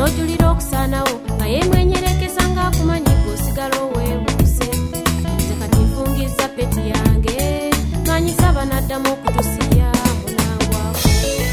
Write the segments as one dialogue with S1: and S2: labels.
S1: n'ojulira okusaanawo nga yemwenyerekesa ng'akumanyi g'osigala oweebuuse. Nze kati nfungizza peti yange manyisa banaddamu okutusiya munangwako.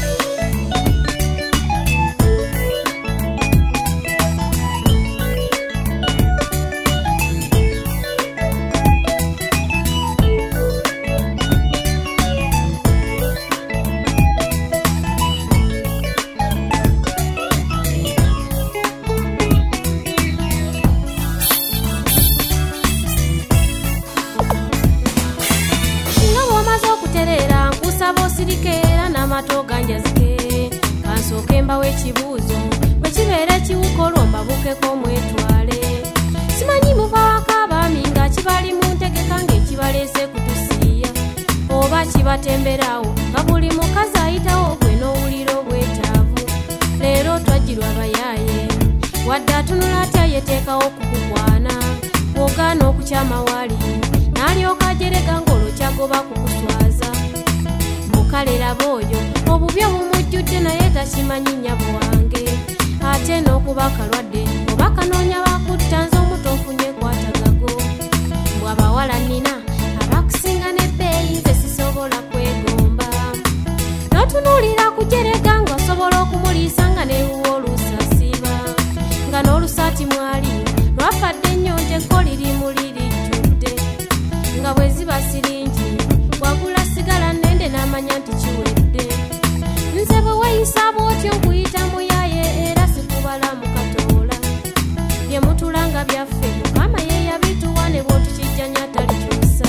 S1: Bosirikeera n'amato ganjazike kansooke mbawo ekibuuzo bwe kibeera ekiwuka olwo mbabukeko mwetwale. Simanyi muva waka abaami nga kibali mu ntegeka ng'ekibaleese kutusiiya oba kibatemberawo nga buli mukazi ayitawo gwe n'owulira obwetaavu. Leero twajjirwa bayaaye wadde atunula atya yeteekawo okukukwana bw'ogaana okukyama wali n'alyoka ajerega ng'olwo kyagoba kukuswaza. Mukalera booyo obubi obumujjudde naye takimanyi nnyabo wange ate n'okuba kalwadde oba kanoonya bakutta nze omuto ofunye kwatagago. Mbw abawala nnina abakusinga n'ebbeeyi nze sisobola kwegomba. N'otunuulira kujerega ng'osobola okumuliisa nga neewuwa olusasiba nga n'olusaati mwali lwafadde ennyo ntekko lirimu lirijjudde nga bwe ziba siringi wagula sigala nende n'amanya nti kiwedde. Nze bwe weeyisa bw'otyo nkuyita muyaye era sikubala mukatoola bye mutulanga byaffe mukama ye yabituwa ne bw'otukijjanya talikyusa.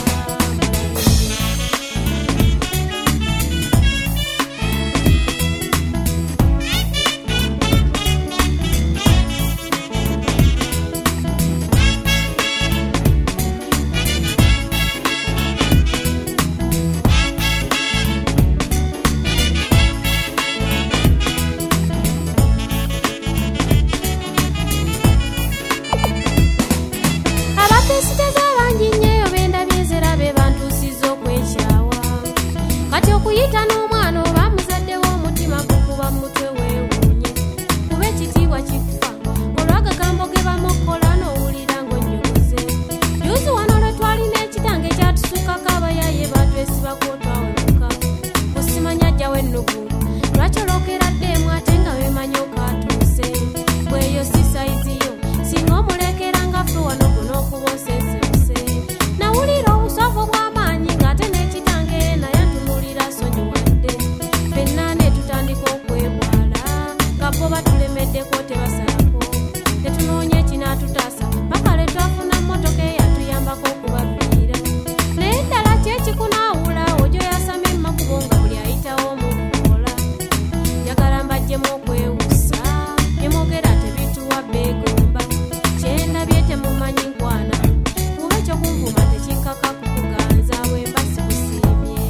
S1: Abapesiteza bangi nnyo bendabye nzera be bantuusizza okwekyawa. Kati okuyita n'omwana oba muzaddewo omutima gukuba mu mutwe weewuunye kuba ekitiibwa kikufa olw'agagambo ge bamukkola n'owulira ng'onnyogoze. Juuzi wano lwe twalina ekitange ekyatusukako abayaaye batwesibako otwawemuka kusimanya ajjawo ennugu lwakyolokera ddeemu ate nga weemanyi okaatuuse. Bweyo si sayiziyo singa omulekera nga ffe wano gunokuba osesebuse. Nawulira obusofu bw'amaanyi ng'ate n'ekitange naye ntunulira sonyiwadde. Ffenna ne tutandika okwebwala nga bo batulemeddeko tebasalako ne tunoonya ekinaatutaasa paka lwe twafuna mmotoka eyatuyambako okubaviira. Naye ddala ki ekikunaawula ojo yasama emmakubo nga buli ayitawo omukoola. Njagala mbajjemu okwewusa bye mwogera tebituwa beegomba. Kyendabye temumanyi nkwana kuba ekyokunvuma tekikkaka kukuganza bwe mba sikusiimye.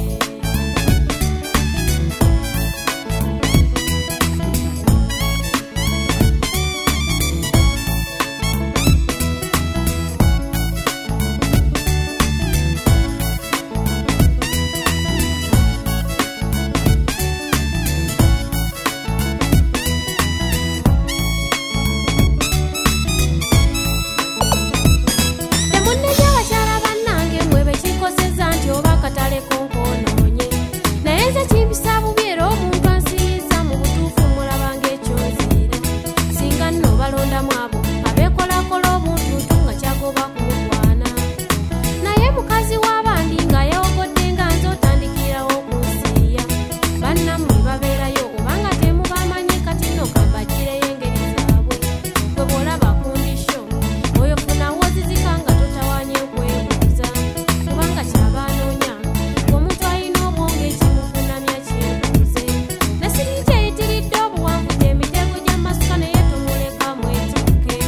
S1: Temunnenya bakyala bannange mmwe be kikosezza nti oba akatale konkonoonye naye nze kimpisa bubi era omuntu ansiyiza mu butuufu mulabanga ekyonziira. Singa nno balondamu abo abeekolakola obuntuntu nga kyagoba kumukwana. Naye mukazi w'abandi nga yeewogodde nga nze otandikirawo okunsiiya. Bannammwe babeerayo oba nga temubamanyi kati nno kambagireyo engeri zaabwe. Gwe bw'olaba kundisho oyo funawo ozizika nga totawanye okwebuuza kubanga kyabanoonya ng'omuntu alina obwonge ekimufunamya kyebuuze. Ne siri kyeyitiridde obuwanvu gy'emitego gy'amasuka naye tumuleka mwetikke.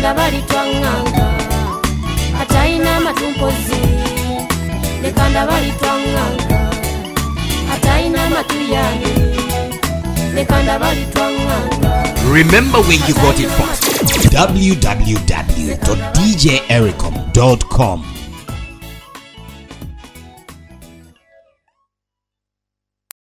S1: lekanda balitwanganga ataina matumpozi lekanda balitwanganga ataina matuyani lekanda balitwanganga.
S2: Remember where you got it from. www.djericom.com